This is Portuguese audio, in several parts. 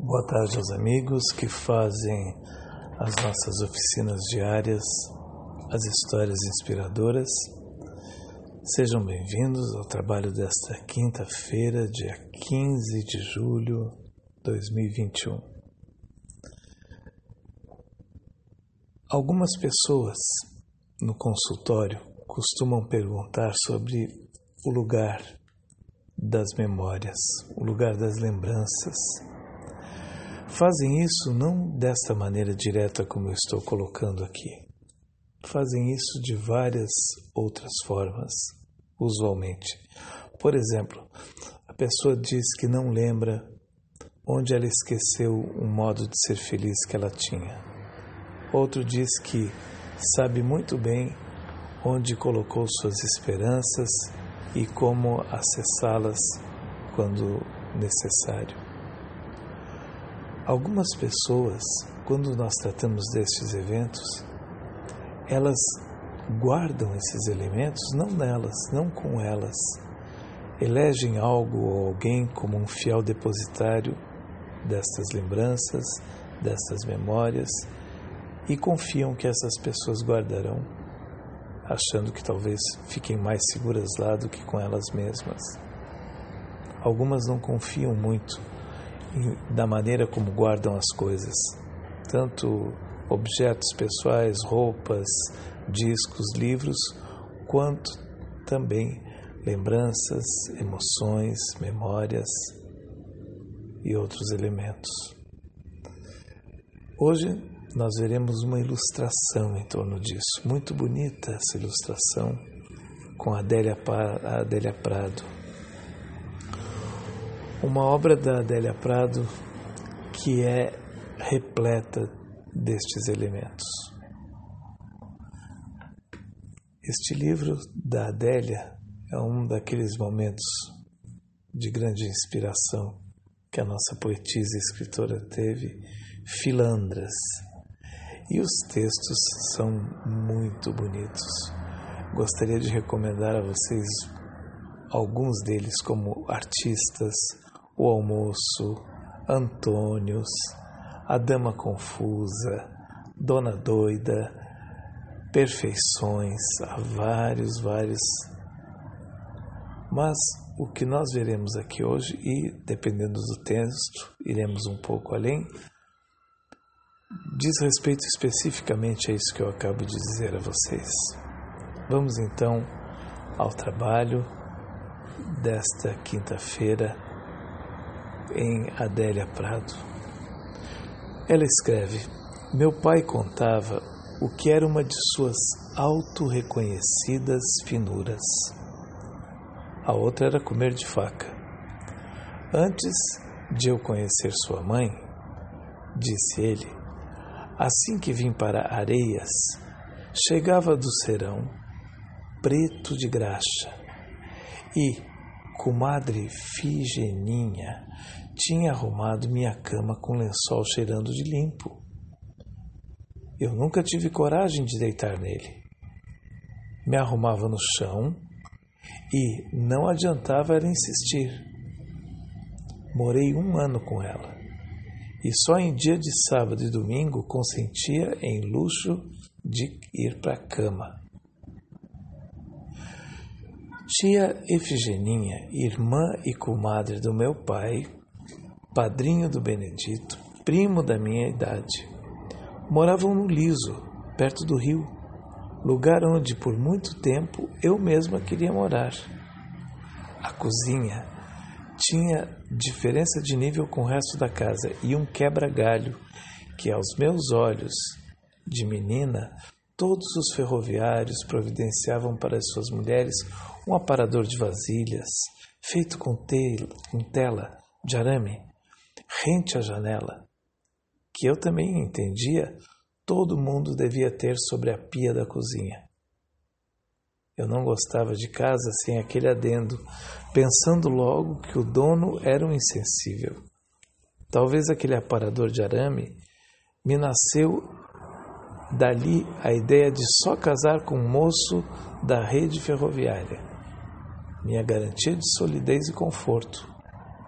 Boa tarde aos amigos que fazem as nossas oficinas diárias, as histórias inspiradoras. Sejam bem-vindos ao trabalho desta quinta-feira, dia 15 de julho de 2021. Algumas pessoas no consultório costumam perguntar sobre o lugar das memórias, o lugar das lembranças. Fazem isso não desta maneira direta como eu estou colocando aqui. Fazem isso de várias outras formas, usualmente. Por exemplo, a pessoa diz que não lembra onde ela esqueceu um modo de ser feliz que ela tinha. Outro diz que sabe muito bem onde colocou suas esperanças e como acessá-las quando necessário. Algumas pessoas, quando nós tratamos destes eventos, elas guardam esses elementos não nelas, não com elas. Elegem algo ou alguém como um fiel depositário destas lembranças, destas memórias e confiam que essas pessoas guardarão, achando que talvez fiquem mais seguras lá do que com elas mesmas. Algumas não confiam muito da maneira como guardam as coisas, tanto objetos pessoais, roupas, discos, livros, quanto também lembranças, emoções, memórias e outros elementos. Hoje nós veremos uma ilustração em torno disso, muito bonita essa ilustração, com a Adélia Prado. Uma obra da Adélia Prado que é repleta destes elementos. Este livro da Adélia é um daqueles momentos de grande inspiração que a nossa poetisa e escritora teve, Filandras. E os textos são muito bonitos. Gostaria de recomendar a vocês alguns deles como Artistas, O Almoço, Antônios, A Dama Confusa, Dona Doida, Perfeições, há vários. Mas o que nós veremos aqui hoje, e dependendo do texto, iremos um pouco além, diz respeito especificamente a isso que eu acabo de dizer a vocês. Vamos então ao trabalho desta quinta-feira em Adélia Prado. Ela escreve: meu pai contava o que era uma de suas auto-reconhecidas finuras. A outra era comer de faca. Antes de eu conhecer sua mãe, disse ele, assim que vim para Areias, chegava do serão, preto de graxa, e comadre Figeninha tinha arrumado minha cama com lençol cheirando de limpo. Eu nunca tive coragem de deitar nele. Me arrumava no chão e não adiantava ela insistir. Morei 1 ano com ela e só em dia de sábado e domingo consentia em luxo de ir para a cama. Tia Efigeninha, irmã e comadre do meu pai, padrinho do Benedito, primo da minha idade, moravam no Liso, perto do rio, lugar onde por muito tempo eu mesma queria morar. A cozinha tinha diferença de nível com o resto da casa e um quebra-galho que, aos meus olhos de menina, todos os ferroviários providenciavam para as suas mulheres um aparador de vasilhas, feito com tela de arame, rente à janela, que eu também entendia todo mundo devia ter sobre a pia da cozinha. Eu não gostava de casa sem aquele adendo, pensando logo que o dono era um insensível. Talvez aquele aparador de arame me nasceu dali a ideia de só casar com um moço da rede ferroviária, minha garantia de solidez e conforto.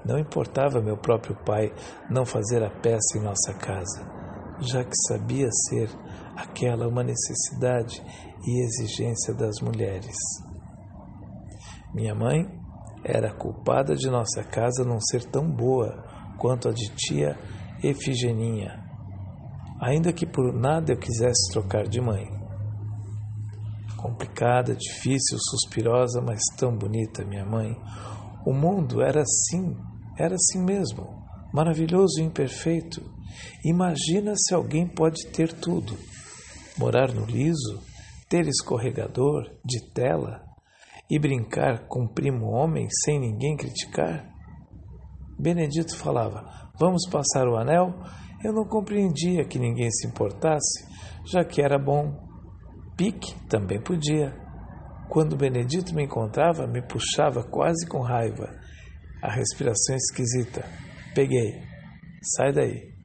Não importava meu próprio pai não fazer a peça em nossa casa, já que sabia ser aquela uma necessidade e exigência das mulheres. Minha mãe era a culpada de nossa casa não ser tão boa quanto a de tia Efigeninha, ainda que por nada eu quisesse trocar de mãe. Complicada, difícil, suspirosa, mas tão bonita, minha mãe. O mundo era assim mesmo, maravilhoso e imperfeito. Imagina se alguém pode ter tudo. Morar no liso, ter escorregador, de tela, e brincar com o primo homem sem ninguém criticar? Benedito falava, vamos passar o anel? Eu não compreendia que ninguém se importasse, já que era bom. Pique também podia. Quando Benedito me encontrava, me puxava quase com raiva. A respiração esquisita. Peguei. Sai daí.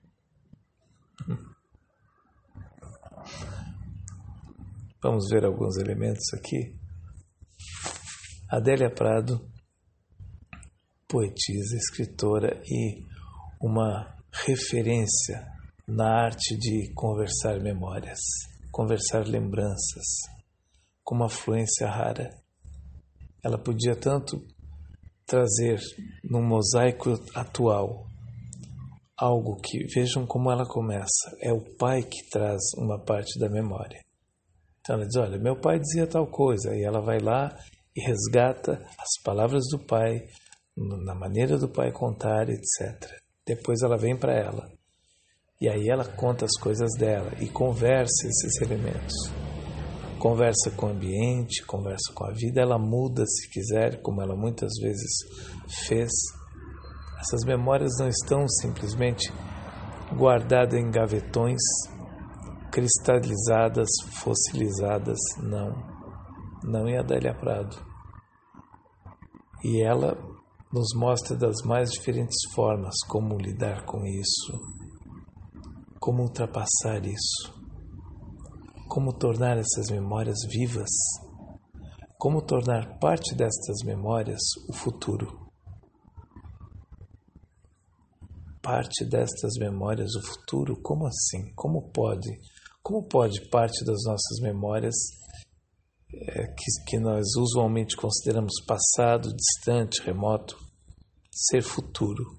Vamos ver alguns elementos aqui. Adélia Prado, poetisa, escritora e uma referência na arte de conversar memórias, conversar lembranças, com uma fluência rara. Ela podia tanto trazer num mosaico atual algo que, vejam como ela começa, é o pai que traz uma parte da memória. Então ela diz, olha, meu pai dizia tal coisa, e ela vai lá e resgata as palavras do pai, na maneira do pai contar, etc. Depois ela vem para ela, e aí ela conta as coisas dela, e conversa esses elementos. Conversa com o ambiente, conversa com a vida, ela muda se quiser, como ela muitas vezes fez. Essas memórias não estão simplesmente guardadas em gavetões, cristalizadas, fossilizadas, não em Adélia Prado. E ela nos mostra das mais diferentes formas como lidar com isso, como ultrapassar isso, como tornar essas memórias vivas, como tornar parte destas memórias o futuro. Parte destas memórias o futuro? Como assim? Como pode parte das nossas memórias que nós usualmente consideramos passado, distante, remoto, ser futuro?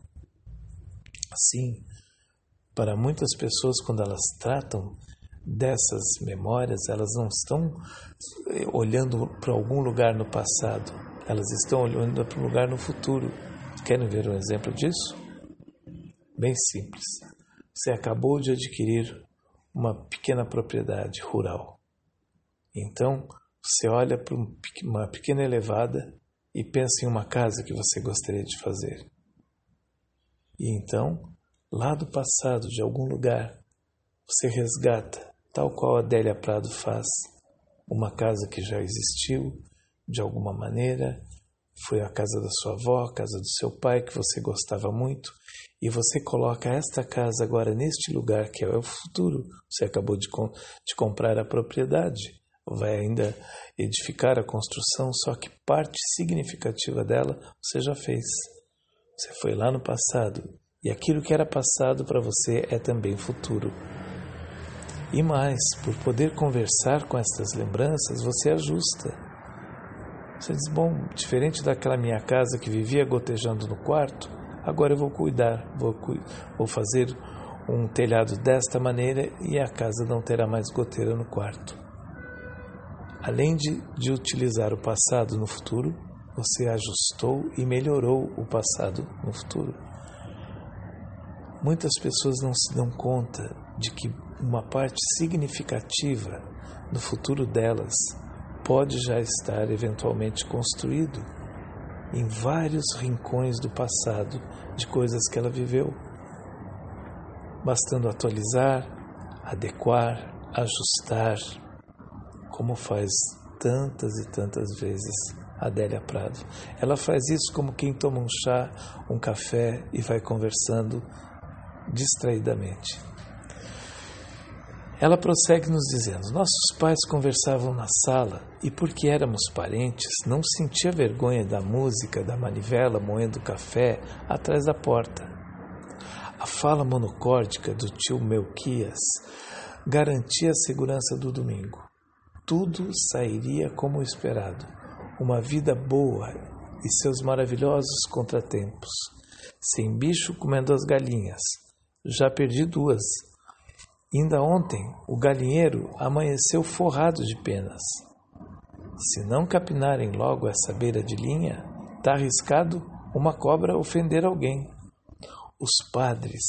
Assim, para muitas pessoas, quando elas tratam dessas memórias, elas não estão olhando para algum lugar no passado, elas estão olhando para um lugar no futuro. Querem ver um exemplo disso? Bem simples. Você acabou de adquirir uma pequena propriedade rural. Então, você olha para uma pequena elevada e pensa em uma casa que você gostaria de fazer. E então, lá do passado, de algum lugar, você resgata, tal qual a Adélia Prado faz, uma casa que já existiu, de alguma maneira, foi a casa da sua avó, a casa do seu pai, que você gostava muito, e você coloca esta casa agora neste lugar, que é o futuro. Você acabou de comprar a propriedade, vai ainda edificar a construção, só que parte significativa dela você já fez. Você foi lá no passado, e aquilo que era passado para você é também futuro. E mais, por poder conversar com estas lembranças, você ajusta. Você diz, bom, diferente daquela minha casa que vivia gotejando no quarto, agora eu vou cuidar, vou fazer um telhado desta maneira e a casa não terá mais goteira no quarto. Além de utilizar o passado no futuro, você ajustou e melhorou o passado no futuro. Muitas pessoas não se dão conta de que uma parte significativa do futuro delas pode já estar eventualmente construído em vários rincões do passado de coisas que ela viveu, bastando atualizar, adequar, ajustar, como faz tantas e tantas vezes Adélia Prado. Ela faz isso como quem toma um chá, um café e vai conversando distraidamente. Ela prossegue nos dizendo: nossos pais conversavam na sala e, porque éramos parentes, não sentia vergonha da música da manivela moendo café atrás da porta. A fala monocórdica do tio Melquias garantia a segurança do domingo. Tudo sairia como esperado. Uma vida boa e seus maravilhosos contratempos. Sem bicho comendo as galinhas. Já perdi 2. Ainda ontem, o galinheiro amanheceu forrado de penas. Se não capinarem logo essa beira de linha, está arriscado uma cobra ofender alguém. Os padres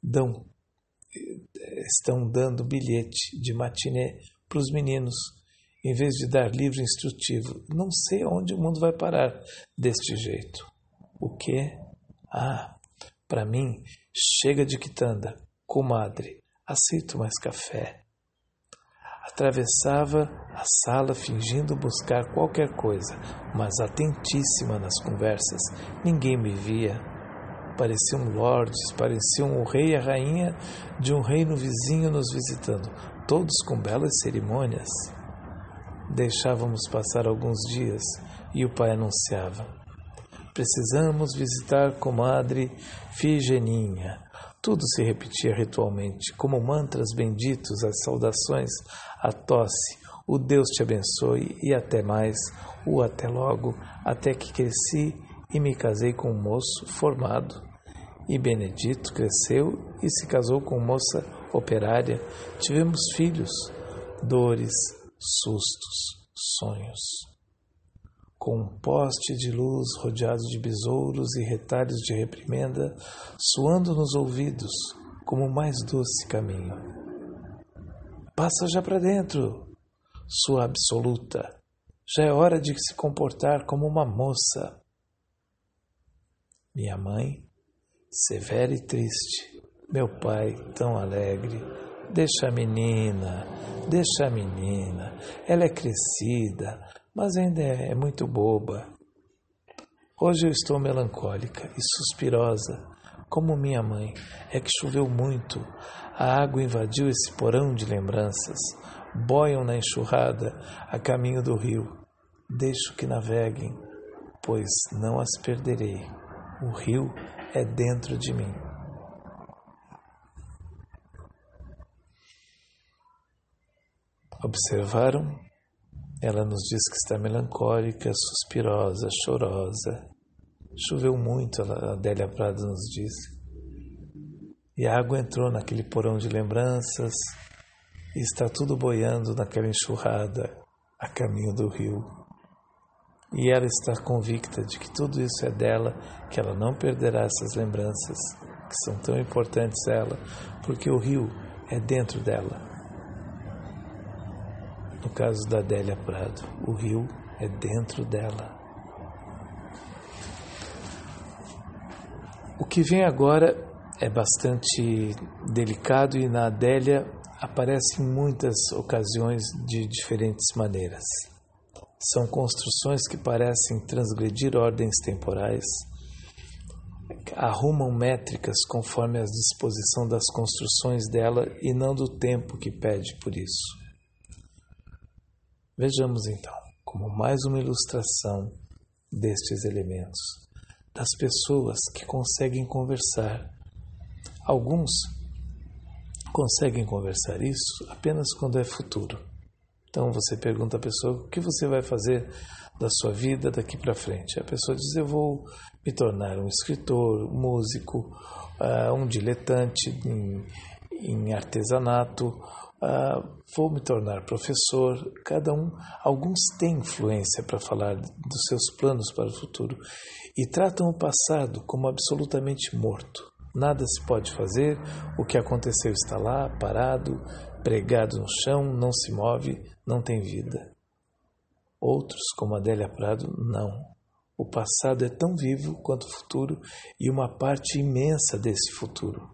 estão dando bilhete de matinê para os meninos, em vez de dar livro instrutivo. Não sei aonde o mundo vai parar deste jeito. O quê? Para mim, chega de quitanda, comadre. Aceito mais café. Atravessava a sala fingindo buscar qualquer coisa, mas atentíssima nas conversas. Ninguém me via. Pareciam lordes, pareciam o rei e a rainha de um reino vizinho nos visitando, todos com belas cerimônias. Deixávamos passar alguns dias e o pai anunciava: precisamos visitar comadre Figeninha. Tudo se repetia ritualmente, como mantras benditos, as saudações, a tosse, o Deus te abençoe e até mais, o até logo, até que cresci e me casei com um moço formado. E Benedito cresceu e se casou com moça operária. Tivemos filhos, dores, sustos, sonhos. Com um poste de luz rodeado de besouros e retalhos de reprimenda, soando nos ouvidos como o mais doce caminho. Passa já para dentro, sua absoluta. Já é hora de se comportar como uma moça. Minha mãe, severa e triste. Meu pai, tão alegre. Deixa a menina. Ela é crescida, mas ainda é muito boba. Hoje eu estou melancólica e suspirosa, como minha mãe. É que choveu muito. A água invadiu esse porão de lembranças. Boiam na enxurrada a caminho do rio. Deixo que naveguem, pois não as perderei. O rio é dentro de mim. Observaram? Ela nos diz que está melancólica, suspirosa, chorosa. Choveu muito, a Adélia Prado nos diz. E a água entrou naquele porão de lembranças e está tudo boiando naquela enxurrada a caminho do rio. E ela está convicta de que tudo isso é dela, que ela não perderá essas lembranças, que são tão importantes a ela, porque o rio é dentro dela. No caso da Adélia Prado, o rio é dentro dela. O que vem agora é bastante delicado e na Adélia aparece em muitas ocasiões de diferentes maneiras. São construções que parecem transgredir ordens temporais, arrumam métricas conforme a disposição das construções dela e não do tempo que pede por isso. Vejamos então, como mais uma ilustração destes elementos, das pessoas que conseguem conversar. Alguns conseguem conversar isso apenas quando é futuro. Então você pergunta à pessoa: o que você vai fazer da sua vida daqui para frente? A pessoa diz: eu vou me tornar um escritor, um músico, um diletante em artesanato, vou me tornar professor. Alguns têm influência para falar dos seus planos para o futuro e tratam o passado como absolutamente morto. Nada se pode fazer, o que aconteceu está lá, parado, pregado no chão, não se move, não tem vida. Outros, como Adélia Prado, não. O passado é tão vivo quanto o futuro e uma parte imensa desse futuro.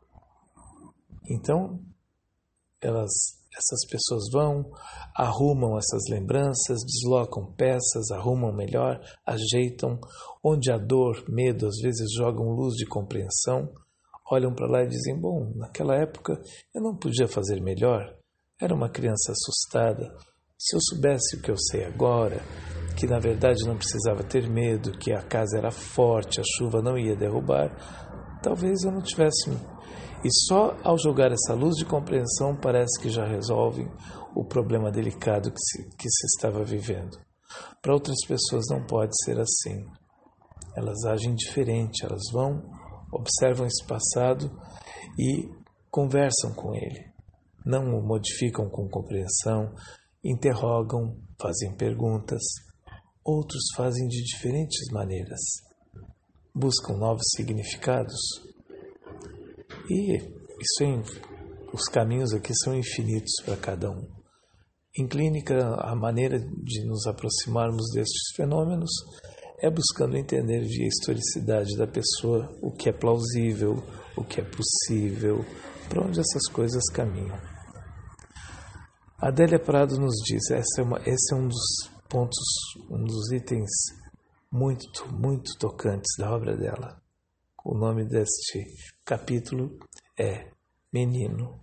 Então, essas pessoas vão, arrumam essas lembranças, deslocam peças, arrumam melhor, ajeitam. Onde há dor, medo, às vezes jogam luz de compreensão, olham para lá e dizem: bom, naquela época eu não podia fazer melhor, Era uma criança assustada. Se eu soubesse o que eu sei agora, que na verdade não precisava ter medo, que a casa era forte, a chuva não ia derrubar, talvez eu não tivesse. E só ao jogar essa luz de compreensão parece que já resolve o problema delicado que se estava vivendo. Para outras pessoas não pode ser assim. Elas agem diferente, elas vão, observam esse passado e conversam com ele. Não o modificam com compreensão, interrogam, fazem perguntas. Outros fazem de diferentes maneiras. Buscam novos significados. E os caminhos aqui são infinitos para cada um. Em clínica, a maneira de nos aproximarmos destes fenômenos é buscando entender via historicidade da pessoa o que é plausível, o que é possível, para onde essas coisas caminham. Adélia Prado nos diz, esse é um dos pontos, um dos itens muito, muito tocantes da obra dela. O nome deste capítulo é Menino.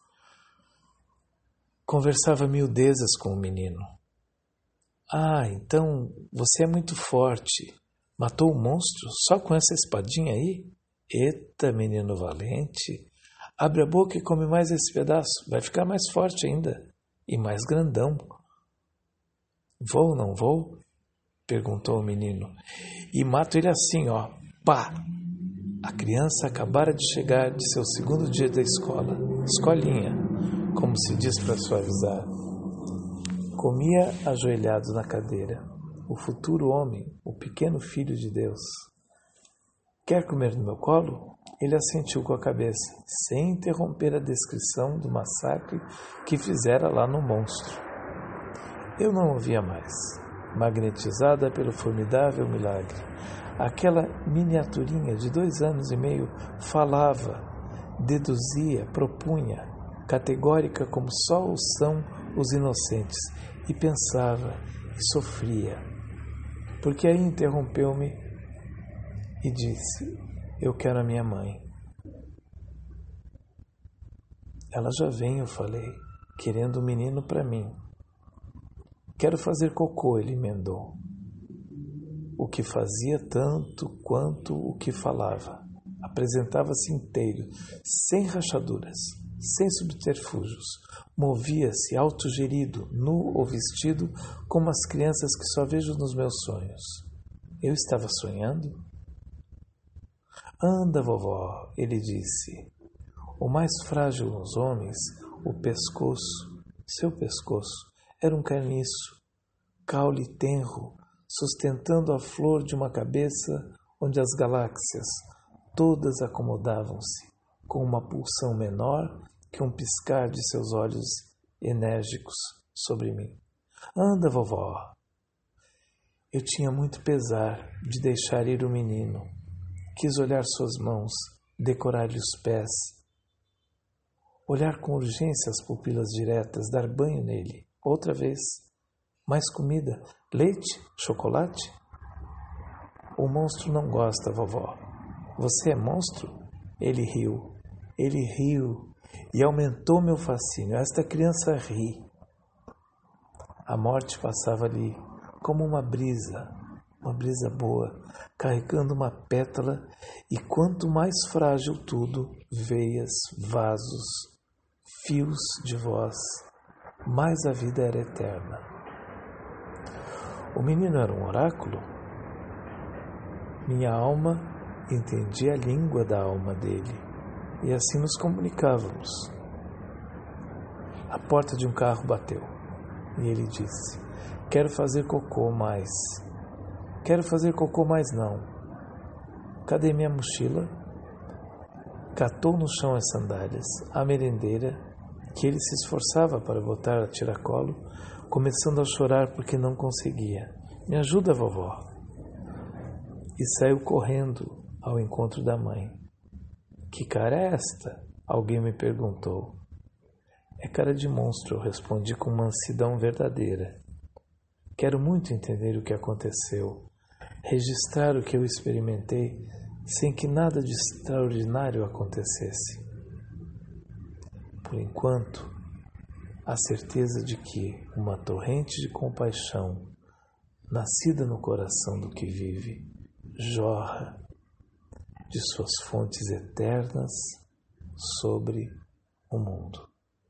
Conversava miudezas com o menino. Ah, então você é muito forte. Matou o monstro só com essa espadinha aí? Eita, menino valente. Abre a boca e come mais esse pedaço. Vai ficar mais forte ainda. E mais grandão. Vou ou não vou? Perguntou o menino. E mato ele assim, ó. Pá! A criança acabara de chegar de seu segundo dia da escola. Escolinha, como se diz para suavizar. Comia ajoelhado na cadeira. O futuro homem, o pequeno filho de Deus. Quer comer no meu colo? Ele assentiu com a cabeça, sem interromper a descrição do massacre que fizera lá no monstro. Eu não ouvia mais, magnetizada pelo formidável milagre. Aquela miniaturinha de 2 anos e meio falava, deduzia, propunha, categórica como só o são os inocentes, e pensava e sofria. Porque aí interrompeu-me e disse, eu quero a minha mãe. Ela já vem, eu falei, querendo o menino para mim. Quero fazer cocô, ele emendou. O que fazia tanto quanto o que falava. Apresentava-se inteiro, sem rachaduras, sem subterfúgios. Movia-se autogerido, nu ou vestido, como as crianças que só vejo nos meus sonhos. Eu estava sonhando? Anda, vovó, ele disse. O mais frágil nos homens, o pescoço, seu pescoço, era um carniço, caule tenro, sustentando a flor de uma cabeça onde as galáxias todas acomodavam-se, com uma pulsão menor que um piscar de seus olhos enérgicos sobre mim. Anda, vovó. Eu tinha muito pesar de deixar ir o menino. Quis olhar suas mãos, decorar-lhe os pés, olhar com urgência as pupilas diretas, dar banho nele. Outra vez. Mais comida. Leite? Chocolate? O monstro não gosta, vovó. Você é monstro? Ele riu. Ele riu e aumentou meu fascínio. Esta criança ri. A morte passava ali, como uma brisa boa, carregando uma pétala, e quanto mais frágil tudo, veias, vasos, fios de voz, mais a vida era eterna. O menino era um oráculo? Minha alma entendia a língua da alma dele, e assim nos comunicávamos. A porta de um carro bateu, e ele disse, quero fazer cocô mais. Quero fazer cocô mais não. Cadê minha mochila? Catou no chão as sandálias, a merendeira, que ele se esforçava para botar a tiracolo, começando a chorar porque não conseguia. Me ajuda, vovó. E saiu correndo ao encontro da mãe. Que cara é esta? Alguém me perguntou. É cara de monstro, eu respondi com mansidão verdadeira. Quero muito entender o que aconteceu, registrar o que eu experimentei sem que nada de extraordinário acontecesse. Por enquanto, a certeza de que uma torrente de compaixão, nascida no coração do que vive, jorra de suas fontes eternas sobre o mundo.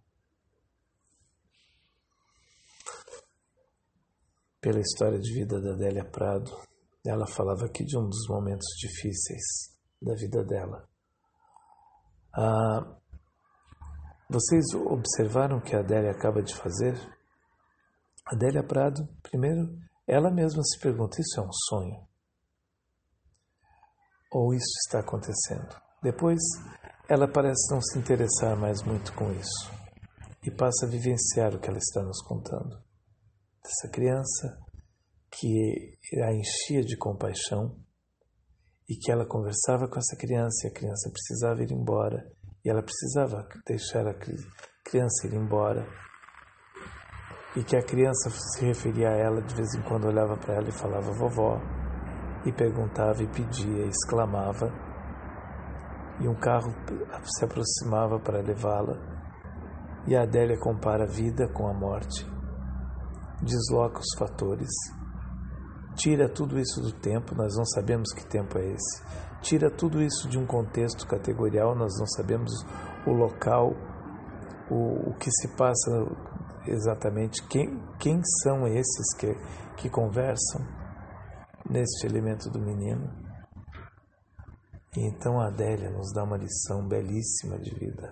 Pela história de vida da Adélia Prado, ela falava aqui de um dos momentos difíceis da vida dela. Vocês observaram o que a Adélia acaba de fazer? A Adélia Prado, primeiro, ela mesma se pergunta, isso é um sonho? Ou isso está acontecendo? Depois, ela parece não se interessar mais muito com isso e passa a vivenciar o que ela está nos contando. Dessa criança que a enchia de compaixão e que ela conversava com essa criança e a criança precisava ir embora e ela precisava deixar a criança ir embora e que a criança se referia a ela, de vez em quando olhava para ela e falava vovó e perguntava e pedia e exclamava e um carro se aproximava para levá-la e a Adélia compara a vida com a morte, desloca os fatores, tira tudo isso do tempo, nós não sabemos que tempo é esse, tira tudo isso de um contexto categorial, nós não sabemos o local, o que se passa exatamente, quem são esses que conversam neste elemento do menino. E então a Adélia nos dá uma lição belíssima de vida,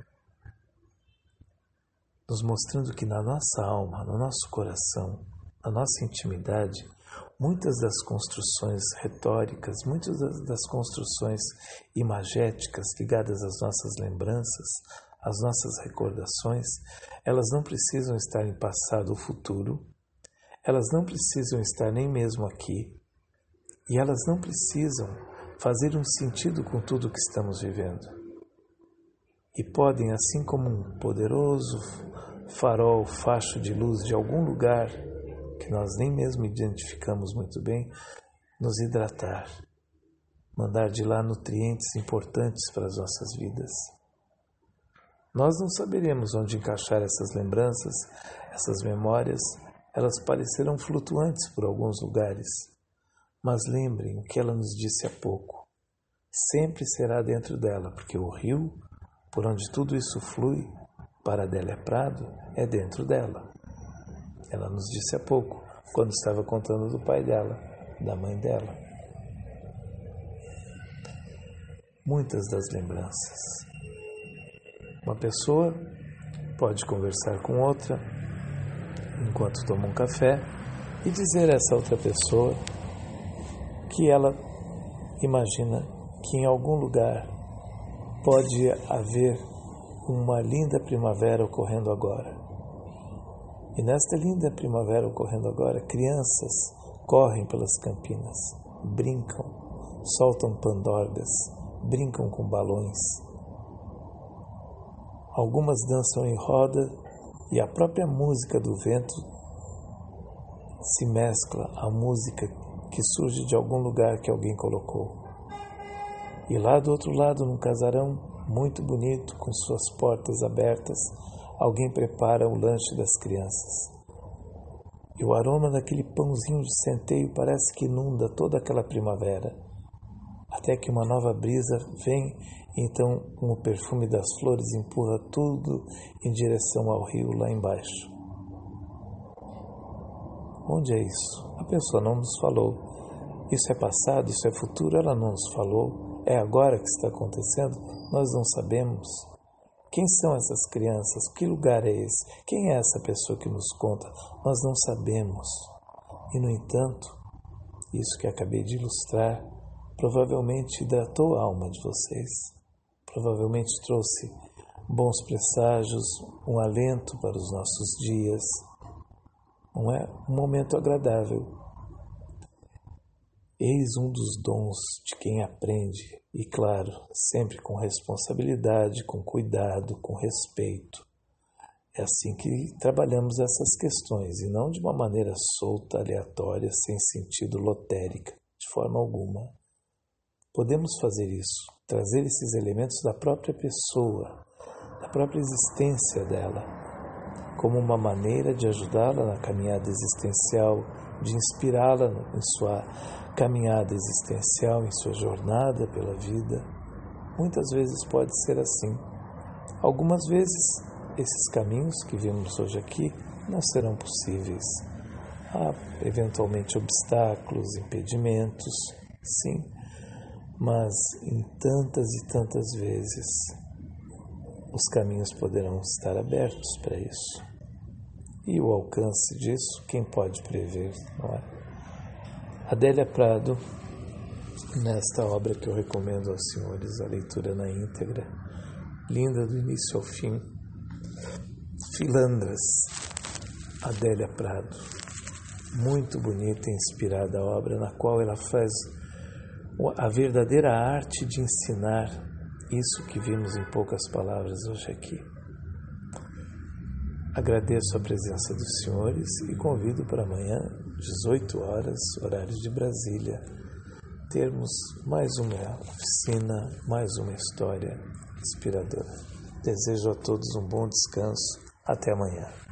nos mostrando que na nossa alma, no nosso coração, na nossa intimidade, muitas das construções retóricas, muitas das construções imagéticas ligadas às nossas lembranças, às nossas recordações, elas não precisam estar em passado ou futuro, elas não precisam estar nem mesmo aqui, e elas não precisam fazer um sentido com tudo o que estamos vivendo. E podem, assim como um poderoso farol, facho de luz de algum lugar, que nós nem mesmo identificamos muito bem, nos hidratar, mandar de lá nutrientes importantes para as nossas vidas. Nós não saberemos onde encaixar essas lembranças, essas memórias, elas parecerão flutuantes por alguns lugares, mas lembrem o que ela nos disse há pouco, sempre será dentro dela, porque o rio, por onde tudo isso flui, para Adélia Prado, é dentro dela. Ela nos disse há pouco, quando estava contando do pai dela, da mãe dela. Muitas das lembranças. Uma pessoa pode conversar com outra enquanto toma um café e dizer a essa outra pessoa que ela imagina que em algum lugar pode haver uma linda primavera ocorrendo agora. E nesta linda primavera ocorrendo agora, crianças correm pelas campinas, brincam, soltam pandorgas, brincam com balões. Algumas dançam em roda e a própria música do vento se mescla à música que surge de algum lugar que alguém colocou. E lá do outro lado, num casarão muito bonito, com suas portas abertas, alguém prepara o lanche das crianças. E o aroma daquele pãozinho de centeio parece que inunda toda aquela primavera, até que uma nova brisa vem e então com o perfume das flores empurra tudo em direção ao rio lá embaixo. Onde é isso? A pessoa não nos falou. Isso é passado, isso é futuro, ela não nos falou. É agora que está acontecendo? Nós não sabemos. Quem são essas crianças? Que lugar é esse? Quem é essa pessoa que nos conta? Nós não sabemos. E, no entanto, isso que acabei de ilustrar provavelmente hidratou a alma de vocês. Provavelmente trouxe bons presságios, um alento para os nossos dias. Não é? Um momento agradável. Eis um dos dons de quem aprende, e claro, sempre com responsabilidade, com cuidado, com respeito. É assim que trabalhamos essas questões, e não de uma maneira solta, aleatória, sem sentido, lotérica, de forma alguma. Podemos fazer isso, trazer esses elementos da própria pessoa, da própria existência dela, como uma maneira de ajudá-la na caminhada existencial, de inspirá-la em sua caminhada existencial, em sua jornada pela vida. Muitas vezes pode ser assim. Algumas vezes, esses caminhos que vimos hoje aqui não serão possíveis. Há, eventualmente, obstáculos, impedimentos, sim, mas em tantas e tantas vezes os caminhos poderão estar abertos para isso. E o alcance disso, quem pode prever, não é? Adélia Prado, nesta obra que eu recomendo aos senhores a leitura na íntegra, linda do início ao fim, Filandras, Adélia Prado, muito bonita e inspirada a obra, na qual ela faz a verdadeira arte de ensinar isso que vimos em poucas palavras hoje aqui. Agradeço a presença dos senhores e convido para amanhã, 18 horas, horário de Brasília, termos mais uma oficina, mais uma história inspiradora. Desejo a todos um bom descanso. Até amanhã.